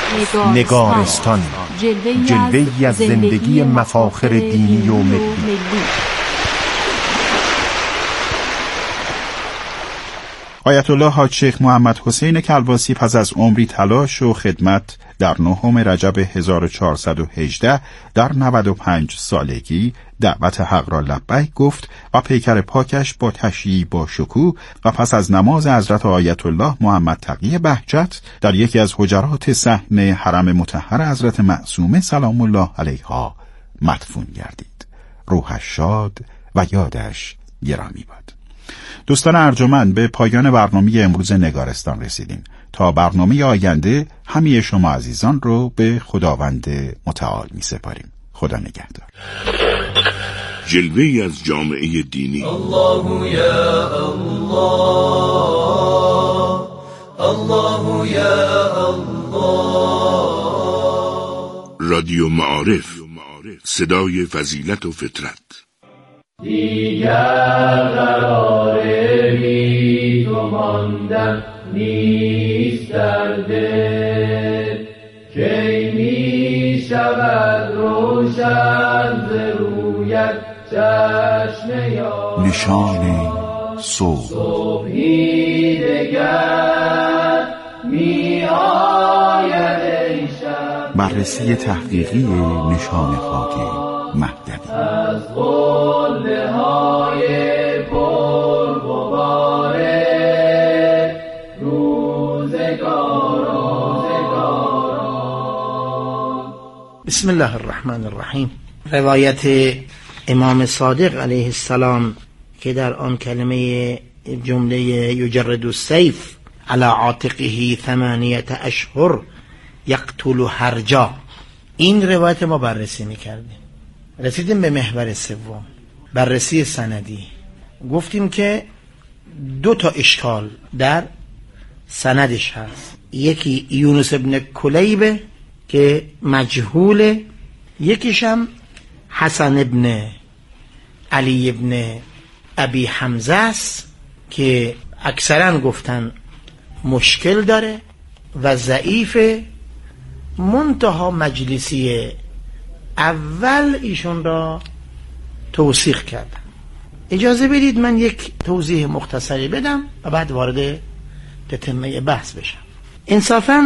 نگارستان، جلوه‌ای از زندگی مفاخر دینی و ملی. آیت الله حاج شیخ محمد حسین کلباسی پس از عمری تلاش و خدمت در 9 رجب 1418 در 95 سالگی دعوت حق را لبیک گفت و پیکر پاکش با تشییع با شکوه و پس از نماز حضرت آیت الله محمد تقی بهجت در یکی از حجرات صحن حرم مطهر حضرت معصومه سلام الله علیها مدفون گردید. روحش شاد و یادش گرامی باد. دوستان ارجمند، به پایان برنامه امروز نگارستان رسیدیم. تا برنامه آینده همه شما عزیزان رو به خداوند متعال می سپاریم. خدا نگهدار. جلوه‌ای از جامعه دینی. الله یا الله، الله یا الله. رادیو معارف، صدای فضیلت و فطرت. دیگر قرار بی تو ماندن نیست در دل، کی می شود روشن ز رویت چشم یار. نشان صبح، صبحی دگر می آید ای شب. بررسی تحقیقی نشان خاک مهدوی. از قله های پر غباره روزگاران. بسم الله الرحمن الرحیم. روایت امام صادق علیه السلام که در آن کلمه جمله یجرد السیف علی عاتقه 8 اشهر یقتل هرجا، این روایت ما بررسی میکردیم. رسیدیم به محور سوم، بررسی سندی. گفتیم که 2 اشکال در سندش هست. یکی یونس ابن کلیبه که مجهوله، یکیش هم حسن ابن علی ابن ابی حمزه است که اکثرا گفتن مشکل داره و ضعیفه. منتها مجلسی اول ایشون را توثیق کردم. اجازه بدید من یک توضیح مختصری بدم و بعد وارد تتمه بحث بشم. انصافا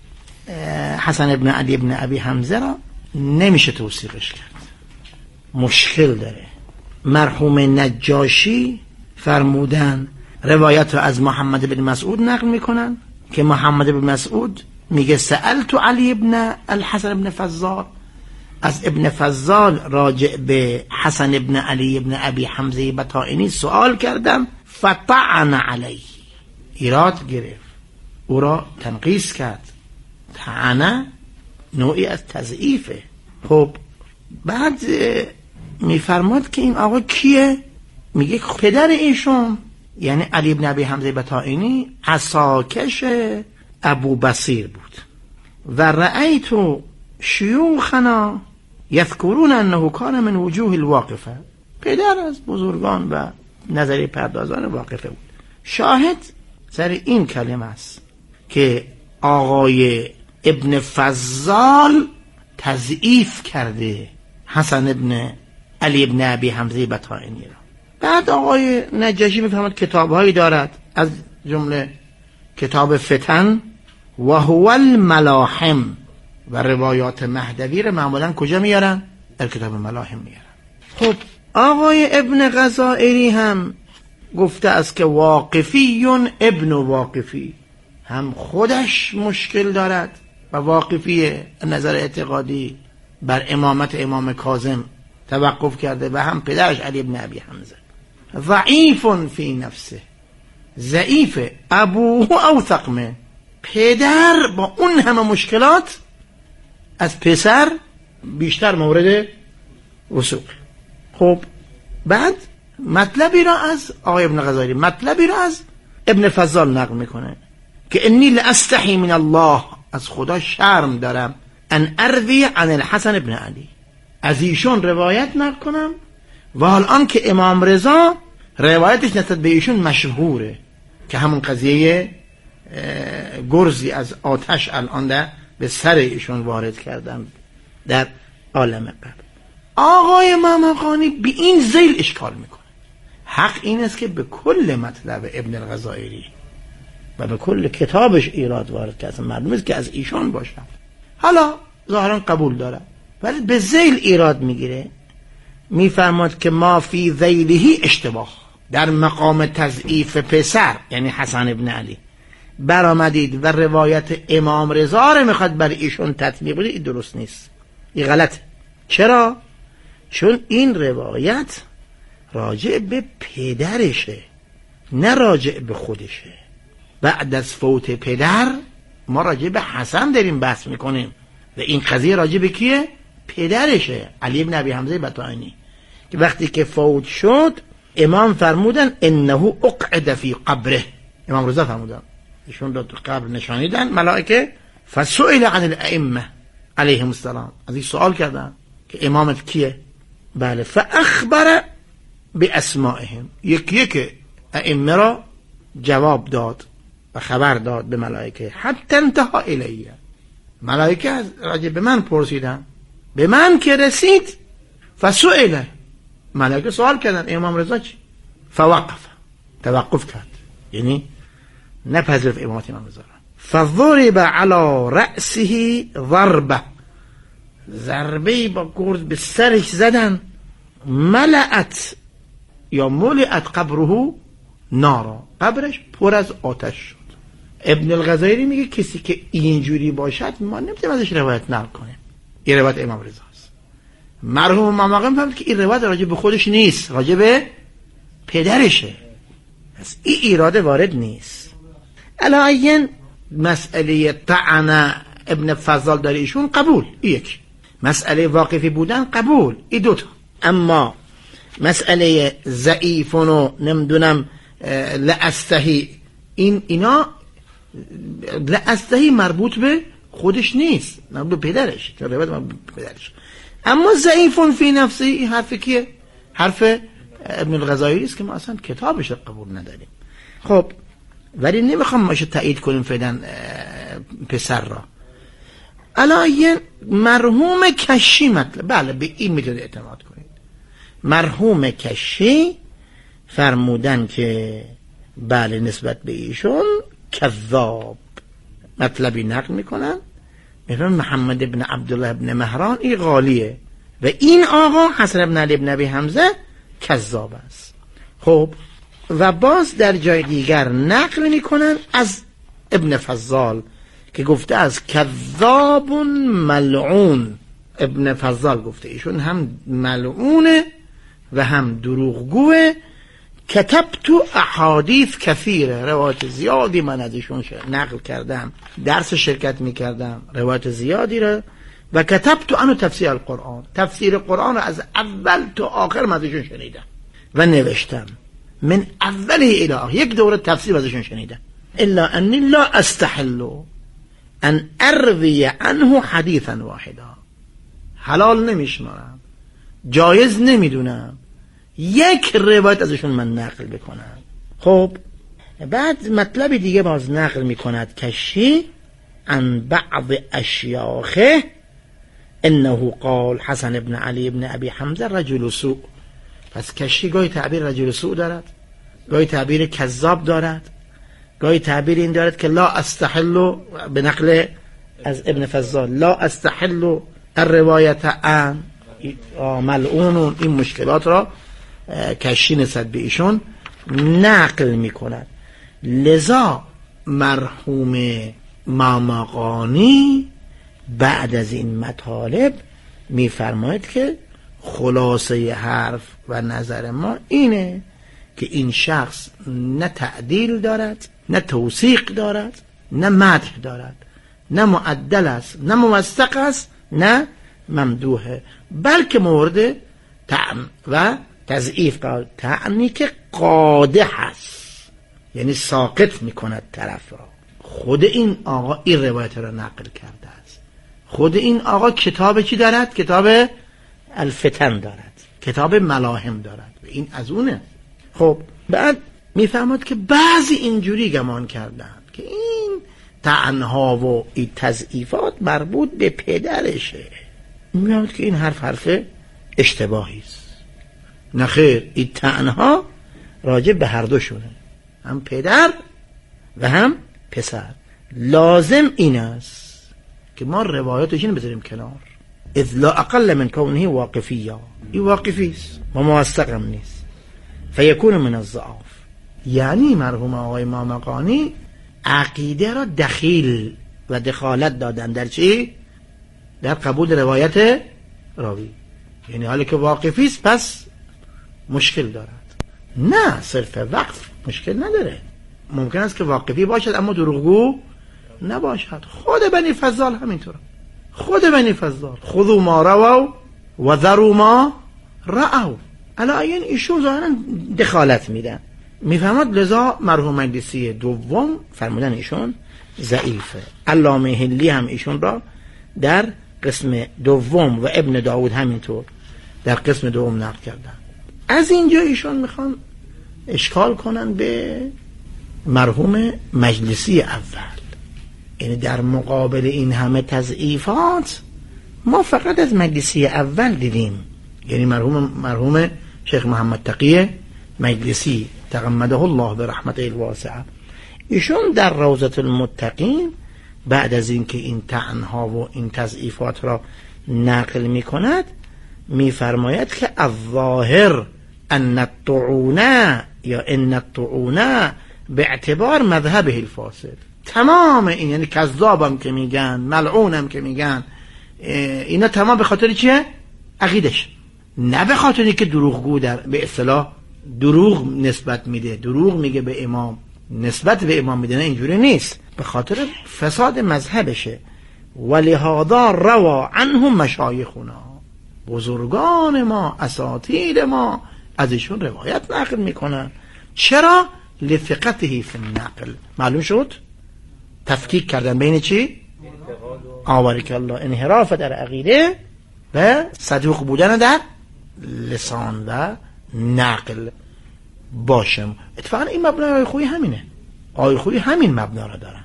حسن ابن علی ابن ابی حمزه را نمیشه توثیقش کرد، مشکل داره. مرحوم نجاشی فرمودن روایت را از محمد بن مسعود نقل میکنن که محمد بن مسعود میگه سألت علی ابن الحسن ابن فضال، از ابن فضال راجع به حسن ابن علی ابن ابی حمزه بطائنی سوال کردم، فطعن علیه، ایراد گرفت، او را تنقیص کرد. طعنه نوعی از تضعیفه. خب بعد میفرماد که این آقا کیه؟ میگه پدر ایشون یعنی علی ابن ابی حمزه بطائنی عساکش ابو بصیر بود و رأیت شیوخنا یذکرون انه کان من وجوه الواقفه، پدر از بزرگان و نظری پردازان واقفه بود. شاهد سر این کلمه است که آقای ابن فضال تضعیف کرده حسن ابن علی ابن ابی حمزه بطائنی را. بعد آقای نجاشی میفهمد کتابهایی دارد، از جمله کتاب فتن و هو الملاحم و روایات مهدوی را معمولا کجا میارن؟ در کتاب ملاحم میارن. خب آقای ابن غزائری هم گفته است که واقفیون ابن واقفی، هم خودش مشکل دارد و واقفی نظر اعتقادی بر امامت امام کاظم توقف کرده و هم پدرش علی ابن ابی حمزه. ضعیف فی نفسه، ضعیف. ابوه اوثق منه، پدر با اون همه مشکلات از پسر بیشتر مورد وثوق. خب بعد مطلبی را از آقای ابن غزالی، مطلبی را از ابن فضال نقل میکنه که انی لاستحی من الله، از خدا شرم دارم، ان اروی عن الحسن ابن علی، از ایشون روایت نقل کنم و الان که امام رضا روایتش نسبت به ایشون مشهوره که همون قضیه گرزی از آتش الان در به سر ایشون وارد کردن در عالم قبر. آقای ممقانی به این ذیل اشکال میکنه. حق این است که به کل مطلب ابن الغزائری و به کل کتابش ایراد وارد کرده، معلوم است که از ایشان باشد. حالا ظاهرا قبول داره، ولی به ذیل ایراد میگیره. میفرماد که ما فی ذیلهی اشتباه، در مقام تضعیف پسر یعنی حسن ابن علی برآمدید و روایت امام رضا رو میخواد برای ایشون تطبیق بده. این درست نیست، این غلطه. چرا؟ چون این روایت راجع به پدرشه، نه راجع به خودشه. بعد از فوت پدر ما راجع به حسن داریم بحث میکنیم و این قضیه راجع به کیه؟ پدرشه، علی ابن ابی حمزه بطائنی، که وقتی که فوت شد امام فرمودن انه اقعد فی قبره. امام رضا فرمودن، ایشون رو تو قبر نشانیدن ملائکه. فسئل عن الائمه علیهم السلام، از این سوال کردن که امامت کیه؟ بله. فاخبر باسمائهم، یکی که ائمه را جواب داد و خبر داد به ملائکه. حتی انتها الیه، ملائکه راجع به من پرسیدن، به من که رسید فسئل، ملائکه سوال کردن امام رضا چی؟ فوقف، توقف کرد، یعنی نپذیرفت امامت امام رضا. فضرب علی رأسه ضربه، ضربه با گرز به سرش زدن. ملأت یا ملئت قبره نارا، قبرش پر از آتش شد. ابن الغزائری میگه کسی که اینجوری باشد ما نمیتونیم ازش روایت نقل کنیم. این روایت امام رضاست. مرحوم ممقانی فهمید که این روایت راجع به خودش نیست، راجع به پدرشه. پس این ایراده وارد نیست. علاین مسئله طعن ابن فضال داره ایشون قبول، یک. مسئله واقفی بودن قبول، این دوتا. اما مسئله ضعیفون و نمیدونم لاستحی، اینا لاستحی مربوط به خودش نیست، مربوط به پدرش، روایت مربوط به پدرش. اما ضعیفون فی نفسی، این حرف کیه؟ حرف ابن الغزائری است که ما اصلا کتابش رو قبول نداریم. خب ولی نمیخوام ماشه تایید کنیم فعلا پسر را. علایه مرحوم کشی مطلب، بله به این میتونید اعتماد کنید. مرحوم کشی فرمودن که بله نسبت به ایشون کذاب، مطلبی نقل میکنن، میفرمون محمد ابن عبدالله ابن مهران این غالیه و این آقا حسن ابن علی ابن ابی حمزه کذاب است. خب و باز در جای دیگر نقل میکنن از ابن فضال که گفته از کذاب ملعون. ابن فضال گفته ایشون هم ملعونه و هم دروغگوه. کتبت احادیث کثیره، روایت زیادی من از ایشون نقل کردم، درس شرکت میکردم، روایت زیادی را. و کتبت عنه تفسیر القرآن، تفسیر قرآن را از اول تا آخر من از ایشون شنیدم و نوشتم، من اوله الی آخر، یک دوره تفسیر از ایشون شنیدم. الا انی لا استحل ان اروی عنه حدیثا واحدا، حلال نمیشمارم، جایز نمیدونم یک روایت ازشون من نقل بکنم. خب بعد مطلب دیگه باز نقل میکند کشی عن بعض اشیاخه انه قال حسن ابن علی ابن ابی حمزه رجل سوء. پس کشی گاهی تعبیر رجل سوء دارد، گاهی تعبیر کذاب دارد، گاهی تعبیر این دارد که لا استحل، به نقل از ابن فضال، لا استحل الروایت عن ملعون. این مشکلات را کشی نسبت به ایشون نقل میکند. لذا مرحوم ممقانی بعد از این مطالب میفرماید که خلاصه حرف و نظر ما اینه که این شخص نه تعدیل دارد، نه توثیق دارد، نه مدح دارد، نه معدل است، نه موثق است، نه ممدوحه، بلکه مورد طعن و تضعیف قرار. طعنی که قادح است، یعنی ساقط میکند طرف را. خود این آقا این روایت را نقل کرده است. خود این آقا کتاب چی دارد؟ کتاب الفتن دارد، کتاب ملاهم دارد و این از اونه. خب بعد میفهمد که بعضی اینجوری گمان کردند که این طعنها و این تضعیفات مربوط به پدرشه. میاد که این حرف اشتباهی است. نه خیر، این طعنها راجع به هر دوشونه، هم پدر و هم پسر. لازم این است که ما روایاتش این بذاریم کنار. اذ لا اقل من کونه واقفیه، این واقفی است و موثقم نیست، فیکون من الضعاف. یعنی مرحوم آقای مامقانی عقیده را دخیل و دخالت دادن در چی؟ در قبول روایت راوی. یعنی حالی که واقفی است پس مشکل دارد. نه، صرف وقف مشکل نداره، ممکن است که واقفی باشد اما دروغگو نباشد. خود بنی فضال همینطور، خود بنی فضال خذوا ما رووا و ذروا ما رأوا. الان ایشون ظاهرا دخالت میدن، میفهمد. لذا مرحوم مجلسی دوم فرمودن ایشون ضعیفه. علامه هلی هم ایشون را در قسم دوم و ابن داود همینطور در قسم دوم نقل کردن. از اینجا ایشون میخوان اشکال کنن به مرحوم مجلسی اول. یعنی در مقابل این همه تضعیفات ما فقط از مجلسی اول دیدیم، یعنی مرحوم شیخ محمد تقی مجلسی تغمده الله به رحمت الواسعه. ایشون در روضة المتقین بعد از اینکه این طعنها و این تضعیفات را نقل می کند میفرماید که الظاهر ان الطعونه یا ان الطعونه به اعتبار مذهبه الفاسد. تمام این، یعنی کذابم که میگن، ملعونم که میگن، اینا تمام به خاطر چیه؟ عقیدش، نه به خاطری که دروغگو در به اصطلاح دروغ نسبت میده، دروغ میگه به امام، نسبت به امام میده، نه اینجوری نیست، به خاطر فساد مذهبشه. ولهذا روا عنهم مشایخنا، بزرگان ما، اساطیر ما از ایشون روایت نقل میکنن. چرا؟ لثقته فی النقل. معلوم شد تفکیک کردن بین چی؟ آبارک الله، انحراف در عقیده و صدوق بودن در لسان و نقل باشم. اتفاقا این مبنای آیه خویی همینه، آیه خویی همین مبنا را دارن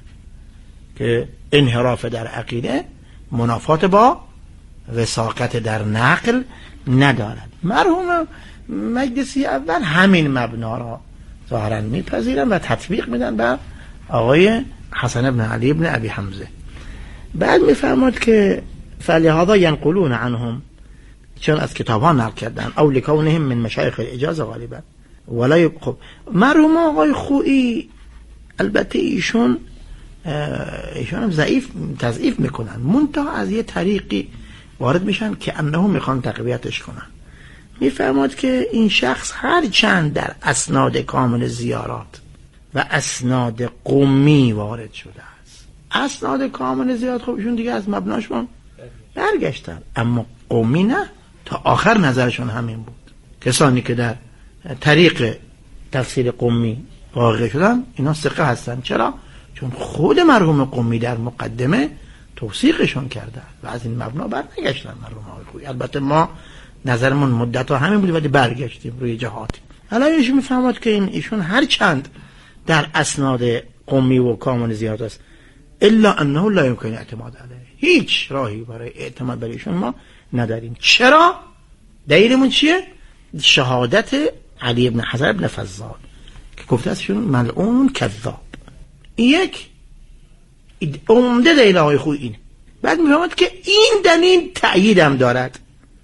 که انحراف در عقیده منافات با وثاقت در نقل ندارد. مرحوم مجلسی اول همین مبنا را ظاهرا میپذیرن و تطبیق میدن بر آقای حسن ابن علی ابن ابی حمزه. بعد میفرماد که فلهذا ینقلون عنهم، چون از کتاب ها نقل کردن، او لکونهم من مشایخ الاجازه غالبا ولا. خب مرحوم آقای خویی البته ایشون هم ضعیف تضعیف میکنن، منتها از یه طریقی وارد میشن که انهم میخوان تقویتش کنن. میفرماد که این شخص هر چند در اسناد کامل زیارات و اسناد قمی وارد شده است، اسناد کامل زیارات خب ایشون دیگه از مبناشون برگشتن، اما قمی نه، تا آخر نظرشون همین بود. کسانی که در طریق تفسیر قمی واقع شدن اینا ثقه هستن. چرا؟ چون خود مرحوم قمی در مقدمه توثیقشون کردن و از این مبنا برنگشتن مرحوم آقای خویی. البته ما نظرمون مدت‌ها همین بود ولی برگشتیم روی جهاتی. الان ایشون میفهمد که ایشون هر چند در اسناد قمی و کامل زیاد است، الا انه لا يمكن اعتماد علیه، هیچ راهی برای اعتماد بر ایشون ما نداریم. چرا؟ دلیلمون چیه؟ شهادت علی ابن حسن ابن فضال که گفته است ایشون ملعون کذاب. یک عمده دلیل آقای خویی اینه. بعد میفهمد که این دلیل تأییدم دارد،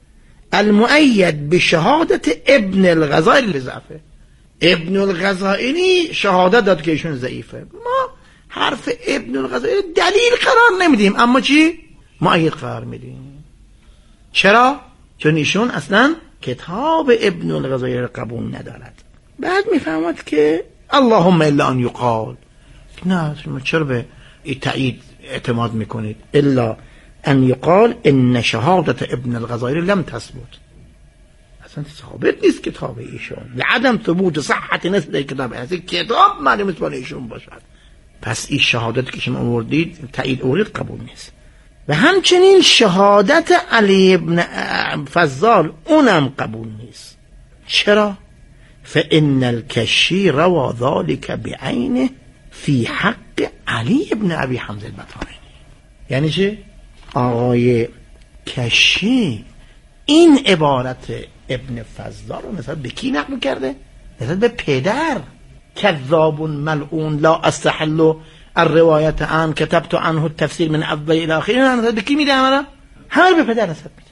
المؤید به شهادت ابن الغزائلی لضعفه. ابن الغزائلی شهادت داد که ایشون ضعیفه. ما حرف ابن الغزائلی دلیل قرار نمیدیم، اما چی؟ مؤید قرار میدیم. چرا؟ چون ایشون اصلا کتاب ابن الغزائلی قبول ندارد. بعد میفهمد که اللهم الا ان یقال، نه شما چرا به این تأیید اعتماد میکنید؟ الا ان یقال ان شهادت ابن الغزائلی لم تثبت، اصلا ثابت نیست کتاب ایشون، لعدم ثبوت صحت نسل کتاب، از این کتاب معلوم است برای ایشون باشد، پس این شهادتی که شما آوردید تأیید آورید قبول نیست. و همچنین شهادت علی ابن فضال اونم قبول نیست. چرا؟ فإن الكشي روى ذلك بعينه في حق علی ابن ابی حمزه البطحانی. یعنی چه؟ آقای کشی این عبارت ابن فضال رو نسبت به کی نقل کرده؟ نسبت به پدر. کذاب ملعون لا استحل الروایت عن كتبت عنه التفسیر من اول الى آخر. نسبت به کی میده؟ همه به پدر نسبت میده.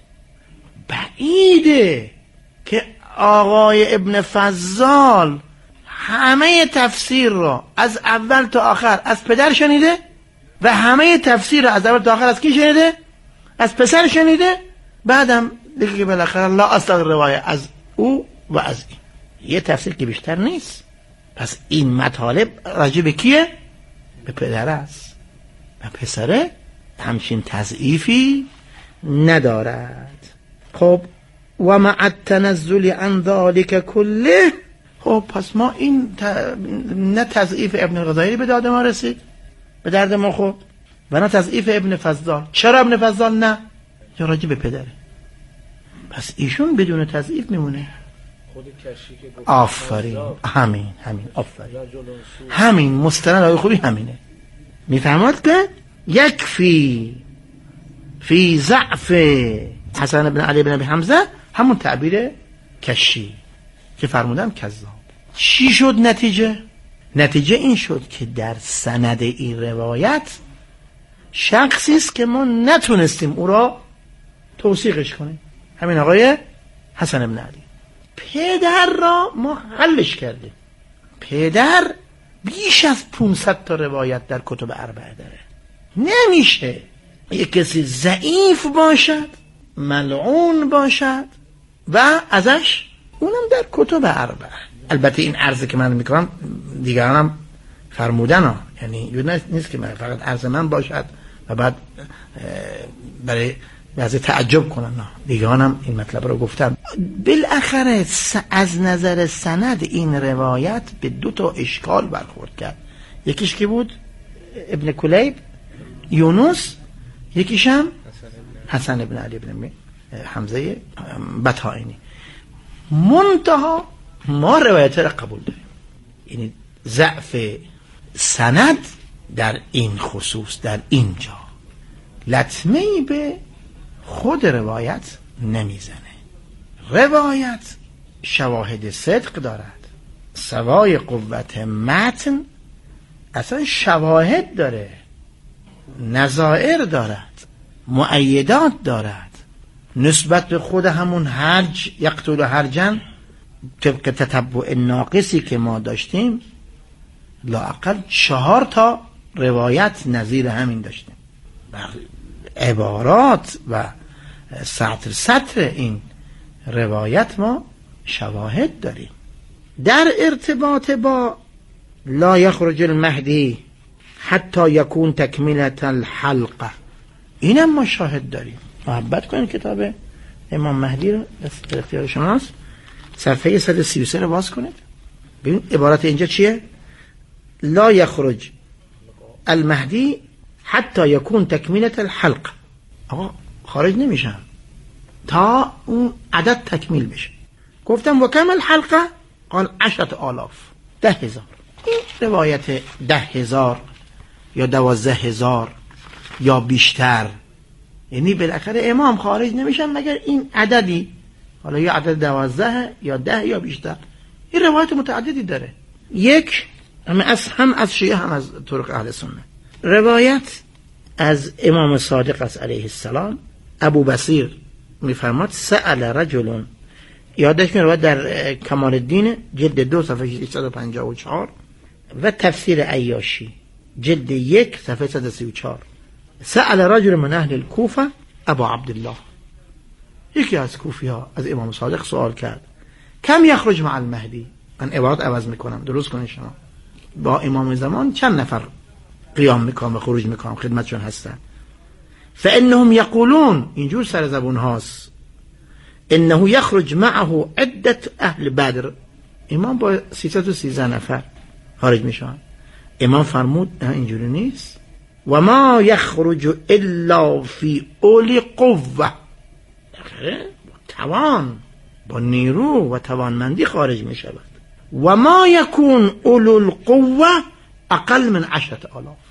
بعیده که آقای ابن فضال همه تفسیر رو از اول تا آخر از پدر شنیده و همه تفسیر رو از اول تا آخر از کی شنیده؟ از پسر شنیده. بعدم دیگه بالاخره لا اصل روایت از او و از این. یه تفسیر که بیشتر نیست. پس این مطالب راجع به کیه؟ به پدر است و پسره همچین تضعیفی ندارد. خب و مع التنزل عن ذلك كله، خب پس ما این نه تضعیف ابن غزالی به داد ما رسید، به درد ما خورد، و نه تضعیف ابن فضال. چرا ابن فضال نه؟ یا راجع به پدره. پس ایشون بدون تضعیف میمونه. آفرین، همین آفرین، همین مستند های خوبی همینه. میفهمد که یکفی فی ضعف حسن بن علی بن ابی حمزه همون تعبیر کشی که فرمودم کذاب. چی شد نتیجه؟ نتیجه این شد که در سند این روایت شخصی است که ما نتونستیم او را توثیقش کنیم، همین آقای حسن بن علی. پدر را ما حلش کردیم. پدر بیش از 500 تا روایت در کتب اربعه داره. نمیشه یک کسی ضعیف باشد، ملعون باشد و ازش اونم در کتب اربعه. البته این عرضی که من میکنم دیگرانم فرمودن ها، یعنی نیست که من فقط عرض من باشد و بعد برای بعضی تعجب کنن. نه، دیگرانم این مطلب رو گفتم. بالاخره از نظر سند این روایت به 2 تا اشکال برخورد کرد. یکیش که بود ابن کلیب یونس، یکیش هم حسن ابن علی ابن حمزه بطحانی. منتها ما روایت را قبول داریم. یعنی ضعف سند در این خصوص، در اینجا لطمه‌ای به خود روایت نمیزنه. روایت شواهد صدق دارد، سوای قوت متن اصلا شواهد داره، نظائر دارد، مؤیدات دارد. نسبت به خود همون حرج یقتل حرجن طبق تتبع ناقصی که ما داشتیم لااقل 4 تا روایت نظیر همین داشتیم. عبارات و سطر این روایت ما شواهد داریم. در ارتباط با لا یخرج المهدی حتی یکون تکمیلة الحلقه، اینم ما شاهد داریم. محبت کنید کتاب امام مهدی رو در اختیار شماست، صفحه 133 رو باز کنید. ببین عبارت اینجا چیه؟ لا یخرج المهدی حتی یکون تکمیلة الحلقه. آقا خارج نمیشن تا اون عدد تکمیل بشه. گفتم و کم الحلقه؟ قال 10,000، 10,000. این روایت 10,000 یا 12,000 یا بیشتر، یعنی بالاخره امام خارج نمیشن مگر این عددی، حالا یا عدد 12 یا 10 یا بیشتر. این روایت متعددی داره. یک هم از شیعه هم از طرق اهل سنت. روایت از امام صادق است علیه السلام. ابو بصیر میفرماد سأل رجل، یادش میاد در کمال الدین جلد 2 صفحه 154 و تفسیر عیاشی جلد 1 صفحه 134. سأل رجل من اهل الكوفه ابو عبدالله، یکی از کوفی ها از امام صادق سوال کرد کم یخرج مع المهدی. من عبارت عوض میکنم، درست کنید شما. با امام زمان چند نفر قیام میکنم و خروج میکنم خدمتشون هستن؟ فانهم یقولون، اینجور سر زبون هاست، انه یخرج معه عدت اهل بدر. امام با 313 نفر خارج میشن. امام فرمود نه اینجوری نیست، و ما یخرج الا فی اولی قوه، با توان، با نیرو و توانمندی خارج میشود. و ما یکون اولو القوه اقل من 10,000.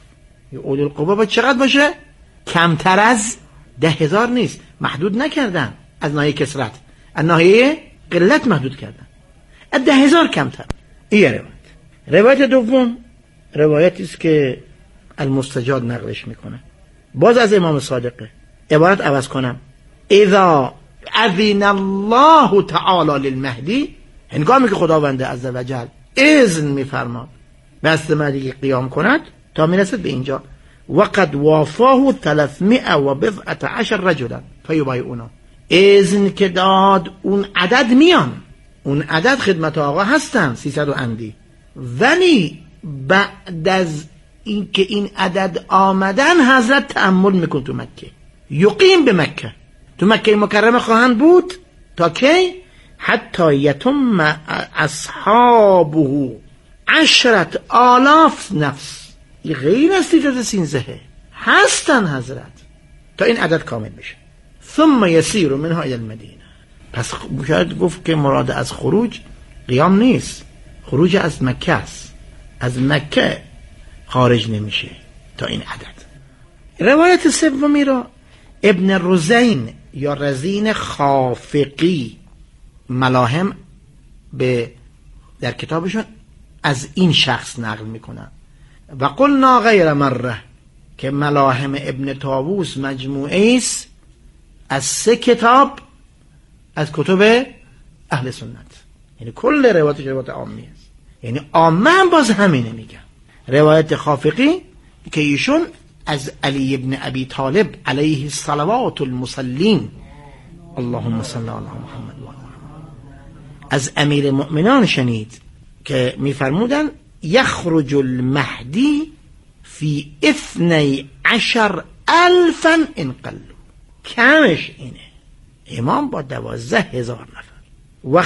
اولو القوا با چقدر باشه؟ کمتر از 10,000 نیست، محدود نکردن از ناحیه کثرت، از ناحیه قلت محدود کردن، از 10,000 کمتر. این روایت دوم روایتی است که المستجاد نقلش میکنه، باز از امام صادقه. عبارت عوض کنم: اذا اذن الله تعالی للمهدی، هنگامی که خداوند عزوجل اذن میفرماد بست مهدی قیام کند تا میرسد به اینجا: وقد وافاه 310 رجلا فیبایعونه، اذن که داد اون عدد میان، اون عدد خدمت آقا هستن 300 و اندی، ولی بعد از این که این عدد آمدن حضرت تأمل میکن تو مکه، یقیم به مکه، تو مکه مکرمه خواهند بود تا کی؟ حتی یتم اصحابه 10,000 نفس، این غیر از 313 هستن حضرت تا این عدد کامل بشه. ثم یسیر منها الى المدینه. پس شاید گفت که مراد از خروج قیام نیست، خروج از مکه است، از مکه خارج نمیشه تا این عدد. روایت سومی را ابن رزین یا رزین خافقی ملاهم در کتابشون از این شخص نقل میکنن و قلنا غیر مره، که ملاهم ابن طاووس مجموعه است از 3 کتاب از کتب اهل سنت، یعنی کل روایتش روایت عامی است، یعنی عامه هم باز همینه میگن. روایت خافقی که ایشون از علی ابن ابی طالب علیه الصلوات المسلین اللهم صل علی محمد و از امیر المؤمنان شنید که میفرمودن یخرج المهدی فی 12,000 ان قلوا، کمش اینه امام با 12,000 نفر، و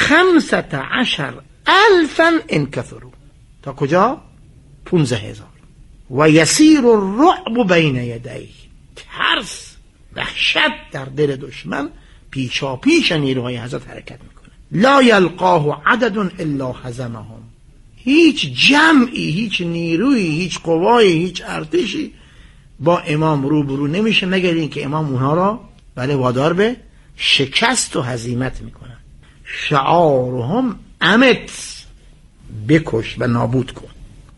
15,000 ان کثروا، تا کجا؟ 15,000. و یسیر الرعب بین یدیه، ترس وحشت در دل دشمن پیشا پیش نیروهای حضرت حرکت میکنه. لا یلقاه عدد الا هزمهم، هیچ جمعی، هیچ نیروی، هیچ قوایی، هیچ ارتشی با امام روبرو نمیشه مگر اینکه امام اونها را وادار به شکست و هزیمت میکنن. شعارهم امت، بکش و نابود کن.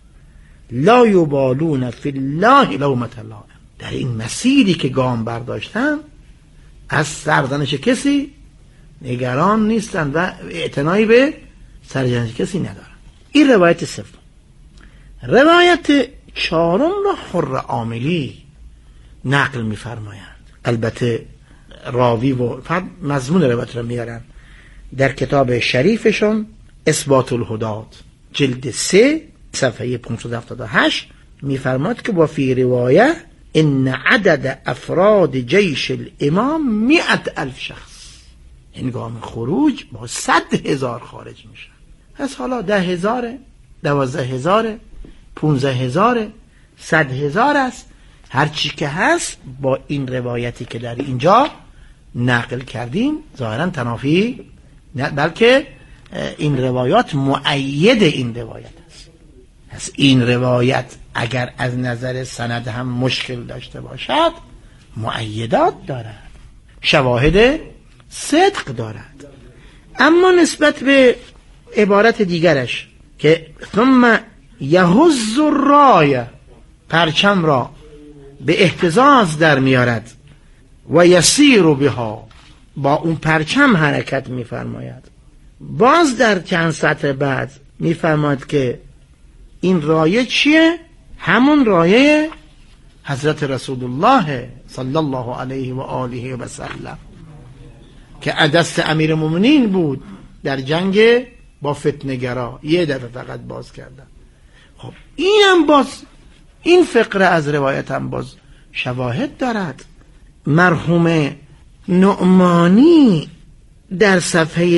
لا یبالون فی الله لومة لائم، در این مسیری که گام برداشتن از سرزنش کسی نگران نیستن و اعتنایی به سرزنش کسی ندارن. این روایت سوم. روایت چهارم را حر عاملی نقل می‌فرمایند، البته راوی و مضمون روایت را میارن در کتاب شریفشون اثبات الهدات جلد 3 صفحه 578 میفرماد که با فی روایه ان عدد افراد جیش الامام 100,000 شخص، هنگام خروج با 100,000 خارج میشن. پس حالا 10,000 12,000 15,000 100,000 است، هر چی که هست با این روایتی که در اینجا نقل کردیم ظاهرا تنافی نه، بلکه این روایات مؤید این روایت است. پس این روایت اگر از نظر سند هم مشکل داشته باشد مؤیدات دارد، شواهد صدق دارد. اما نسبت به عبارت دیگرش که ثم یهز الرایه، پرچم را به اهتزاز در میارد، و یسیر بها، با اون پرچم حرکت میفرماید. باز در چند سطر بعد میفرماید که این رایه چیه؟ همون رایه حضرت رسول الله صلی الله علیه و آله و سلم که دست امیر المؤمنین بود در جنگ با فتنه‌گرا، یه دفعه فقط باز کردن. خب اینم باز این فقره از روایت هم باز شواهد دارد. مرحوم نعمانی در صفحه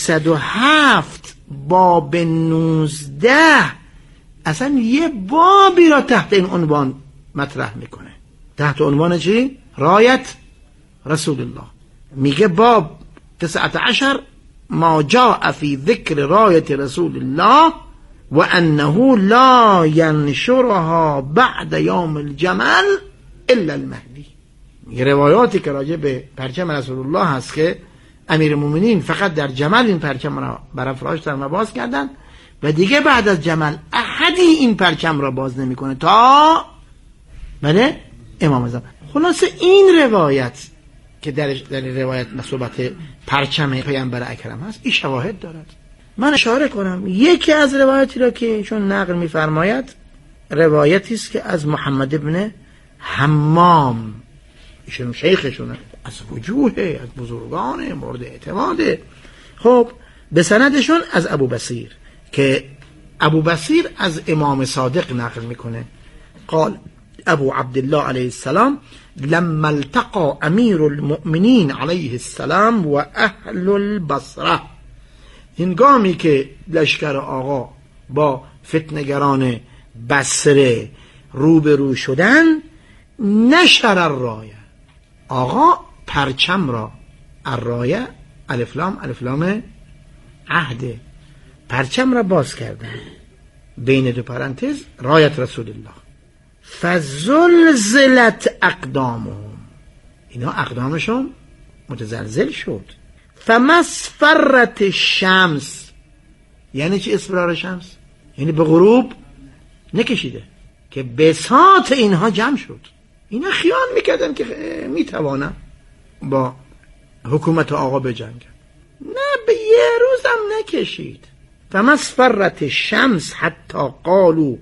307 باب 19 اصلا یه بابی را تحت این عنوان مطرح میکنه. تحت عنوان چی؟ رایت رسول الله. میگه باب 19 ما جاء فی ذکر رایت رسول الله و انه لا ینشرها بعد یوم الجمل الا المهدی. روایاتی که راجع به پرچم رسول الله هست که امیرالمومنین فقط در جمل این پرچم را برافراشتن و باز کردن و دیگه بعد از جمل احدی این پرچم را باز نمیکنه تا بله امام زمان. خلاصه این روایت که در روایت صحبت پرچم پیامبر اکرم هست این شواهد دارد. من اشاره کنم یکی از روایاتی را که ایشون نقل می‌فرماید روایتی است که از محمد ابن حمام، ایشون شیخشونه، از وجوه از بزرگان مورد اعتماده. خب به سندشون از ابو بصیر که ابو بصیر از امام صادق نقل میکنه قال ابو عبدالله علیه السلام لما التقى امیر المؤمنین علیه السلام و اهل البصره، هنگامی که لشکر آقا با فتنگران بصره روبرو شدن، نشر الرایه، آقا پرچم را، الرایه الفلام عهده، پرچم را باز کردن بین دو پرانتز رایت رسول الله، فزلزلت اقدامهم، اینا اقدامشون متزلزل شد، فمسفرت الشمس، یعنی چی اصفرار شمس؟ یعنی به غروب نکشیده که بساط اینها جمع شد. اینا خیال میکردن که میتوانن با حکومت آقا بجنگن، نه به یه روزم نکشید. فمسفرت الشمس حتی قالوا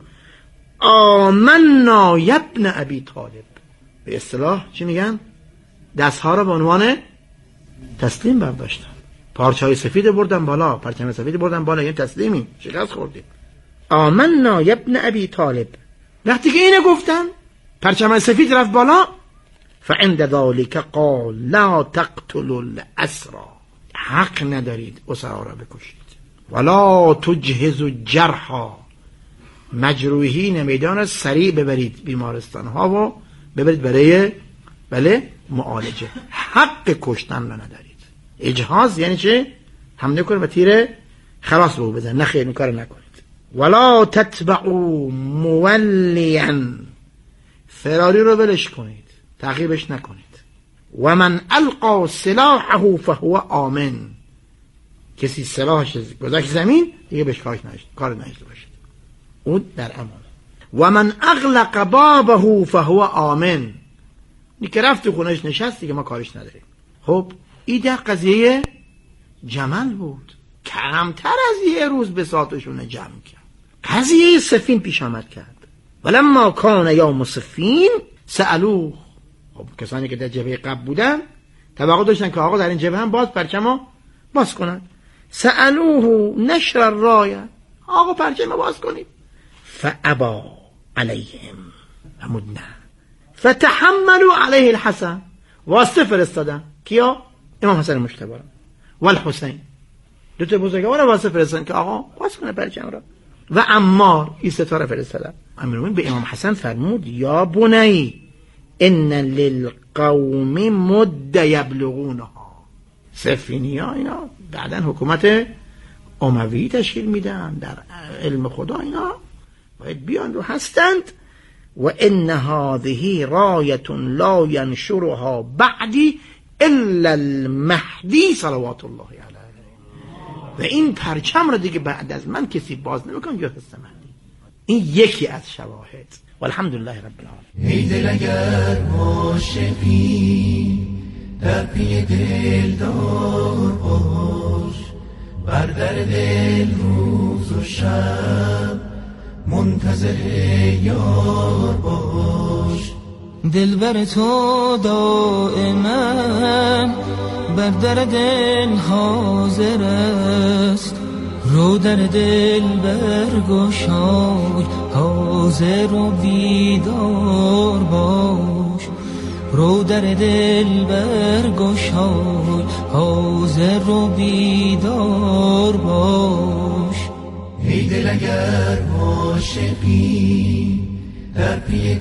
آمنا یبن ابی طالب، به اصطلاح چی میگن؟ دستها را به عنوان تسلیم برداشتن، پارچه‌های سفید بردن بالا، پرچم سفید بردن بالا، یعنی تسلیمی، شکست خوردیم. آمنا یبن ابی طالب، وقتی که اینو گفتن پرچم سفید رفت بالا، فعند ذلك قال لا تقتلوا الاسرى، حق ندارید اسرا را بکشید، ولا تجهزوا الجرحى، مجروحین میدان سریع ببرید بیمارستان ها و ببرید برای معالجه، حق کشتن را ندارید. اجهاز یعنی چه؟ حمله کنید و تیر خلاص به او بزن، نه خیر این کار نکنید. ولا تتبعوا مولیا، فراری رو ولش کنید، تعقیبش نکنید. و من القا سلاحه فهو آمن، کسی سلاحش گذاشت زمین دیگه بهش کار نشته باشید، اون در امان. و من اغلق بابه فهو آمن، این که رفت تو خونش نشست دیگه ما کارش نداریم. خب این قضیه جمل بود، کمتر از یه روز به ساعتشون جمع کرد. قضیه صفین پیش آمد کرد. ولما کان یوم صفین سألوه، خب کسانی که در جبهه قبل بودن توقع داشتن که آقا در این جبهه هم باز پرچمو باز کنن. سألوه نشر الرایه، آقا پرچم باز کنید. فابا علیهم، همود نه. فتحملوا علیه الحسن، واسطه فرستادن کیا؟ امام حسن مجتبی و الحسین، دو تا بزرگوار واسطه فرستادن که آقا باز کنه پرچم را. و عمار، این ستاره فرستادن. امیرالمومنین به امام حسن فرمود یا بنی ان للقوم مد یبلغونها، صفینیا اینا بعدن حکومت اموی تشکیل میدن، در علم خدا اینا باید بیان رو هستند. و ان هذه رایه لا ینشرها بعدی الا المهدی صلوات الله علیه، و این پرچم را دیگه بعد از من کسی باز نمیکنه جز مهدی. این یکی از شواهد. والحمدلله رب العالمین. ای دل اگر عاشقی در پی دلدار باش، بر در دل روز و شب منتظر یار باش. دلبر تو دائما بر در دل حاضر است، رو در دل برگشای حاضر و بیدار باش. رو در دل برگشای حاضر و بیدار باش. ای دل اگر عاشقی در پی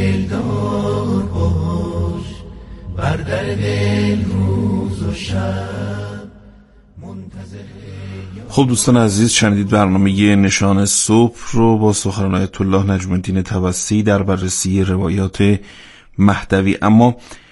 دلدار باش، بر در دل روز و شب منتظر خب دوستان عزیز، شنیدید برنامه نشان صبح رو با سخنرانی آیت الله نجم الدین طبسی در بررسی روایات مهدوی. اما